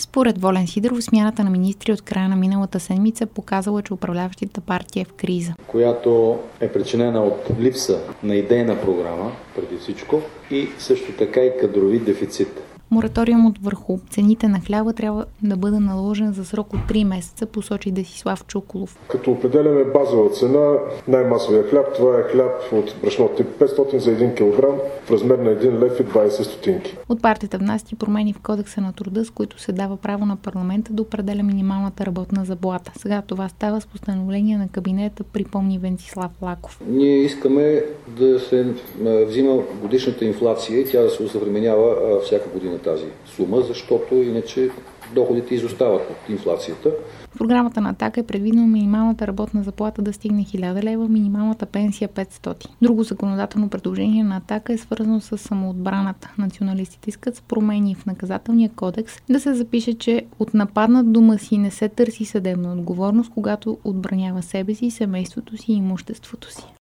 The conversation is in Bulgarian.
Според Волен Сидеров, смяната на министри от края на миналата седмица показала, че управляващата партия е в криза. Която е причинена от липса на идейна програма, преди всичко, и също така и кадрови дефицит. Мораториумът върху цените на хляба трябва да бъде наложен за срок от 3 месеца, посочи Десислав Чуколов. Като определяме базова цена, най-масовия хляб, това е хляб от брашно тип 500 за 1 кг в размер на 1 лев и 20 стотинки. От партията внася промени в Кодекса на труда, с които се дава право на парламента да определя минималната работна заплата. Сега това става с постановление на кабинета, припомни Венцислав Лаков. Ние искаме да се взима годишната инфлация и тя да се осъвременява всяка година тази сума, защото иначе доходите изостават от инфлацията. В програмата на Атака е предвидено минималната работна заплата да стигне 1000 лева, минималната пенсия 500. Друго законодателно предложение на Атака е свързано с самоотбраната. Националистите искат с промени в наказателния кодекс да се запише, че от нападнат дома си не се търси съдебна отговорност, когато отбранява себе си, семейството си и имуществото си.